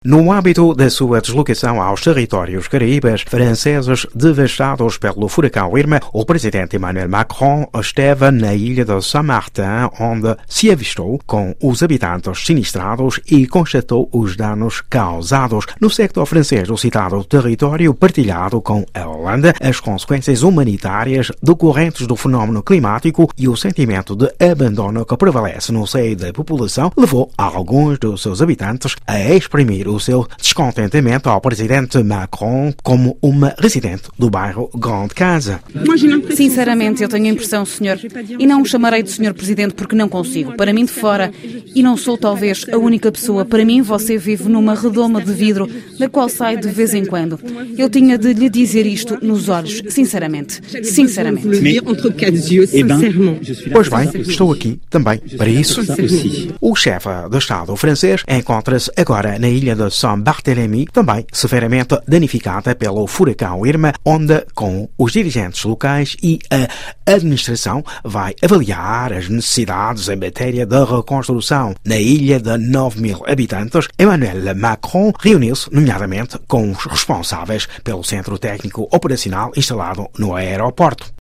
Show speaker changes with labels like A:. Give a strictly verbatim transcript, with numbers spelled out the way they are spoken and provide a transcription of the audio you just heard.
A: No âmbito da sua deslocação aos territórios caraíbas franceses devastados pelo furacão Irma, o presidente Emmanuel Macron esteve na ilha de Saint-Martin, onde se avistou com os habitantes sinistrados e constatou os danos causados no sector francês do citado território, partilhado com a Holanda, as consequências humanitárias decorrentes do fenómeno climático e o sentimento de abandono que prevalece no seio da população levou alguns dos seus habitantes a exprimir o seu descontentamento ao presidente Macron como uma residente do bairro Grande Casa.
B: Sinceramente, eu tenho a impressão, senhor, e não o chamarei de senhor presidente porque não consigo. Para mim de fora, e não sou talvez a única pessoa, para mim você vive numa redoma de vidro da qual sai de vez em quando. Eu tinha de lhe dizer isto nos olhos, sinceramente. Sinceramente.
A: Pois bem, estou aqui também para isso. O chefe de Estado francês encontra-se agora na ilha de Saint-Barthélemy, também severamente danificada pelo furacão Irma, onde, com os dirigentes locais e a administração, vai avaliar as necessidades em matéria de reconstrução. Na ilha de nove mil habitantes, Emmanuel Macron reuniu-se, nomeadamente, com os responsáveis pelo centro técnico operacional instalado no aeroporto.